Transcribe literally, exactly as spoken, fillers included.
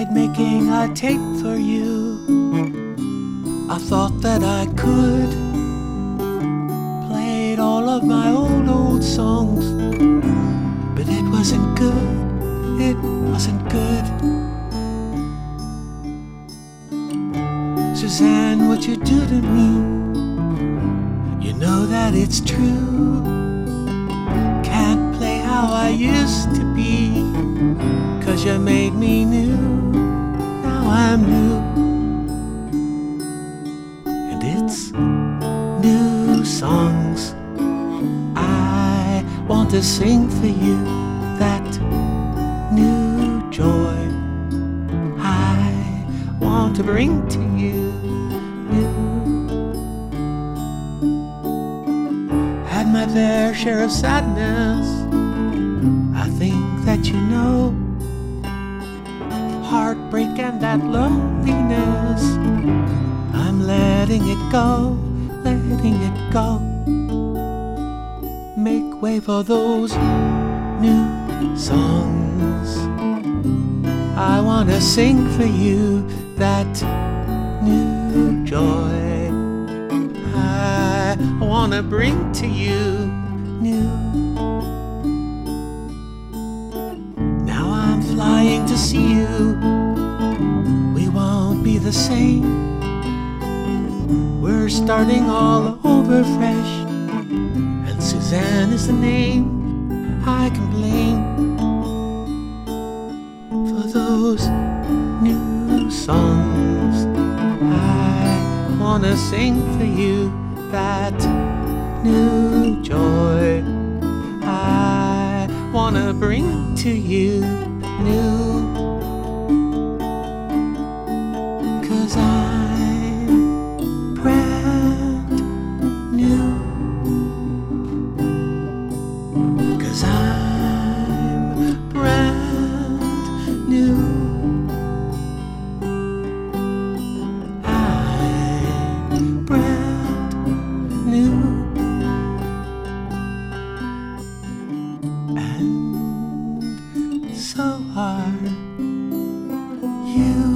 tried making a tape for you. I thought that I could. Played all of my old, old songs, but it wasn't good. It wasn't good. Suzanne, what you do to me, you know that it's true. Can't play how I used to be, 'cause you made me new. Now I'm new, and it's new songs I want to sing for you. That new joy I want to bring to you. New. Had my fair share of sadness, I think that you know. Heartbreak and that loneliness, I'm letting it go, letting it go. Make way for those new songs I wanna sing for you. That new joy I wanna bring to you. New. Now I'm flying to see you. We won't be the same. We're starting all over fresh, and Suzanne is the name I can blame for those new songs I wanna sing for you. That new joy I wanna bring to you. New. 'Cause I'm brand new. 'Cause I'm brand new. I'm brand new. And so are you.